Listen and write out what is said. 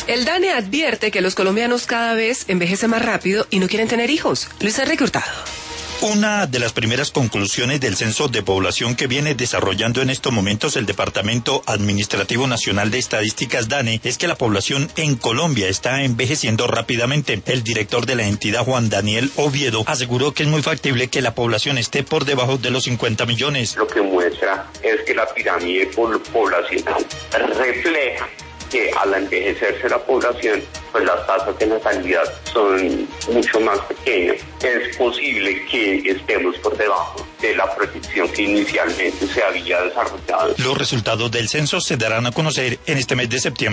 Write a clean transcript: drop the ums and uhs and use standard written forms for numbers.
El DANE advierte que los colombianos cada vez envejecen más rápido y no quieren tener hijos. Luis Enrique Hurtado. Una de las primeras conclusiones del censo de población que viene desarrollando en estos momentos el Departamento Administrativo Nacional de Estadísticas DANE es que la población en Colombia está envejeciendo rápidamente. El director de la entidad, Juan Daniel Oviedo, aseguró que es muy factible que la población esté por debajo de los 50 millones. Lo que muestra es que la pirámide poblacional refleja que al envejecerse la población, pues las tasas de natalidad son mucho más pequeñas. Es posible que estemos por debajo de la proyección que inicialmente se había desarrollado. Los resultados del censo se darán a conocer en este mes de septiembre.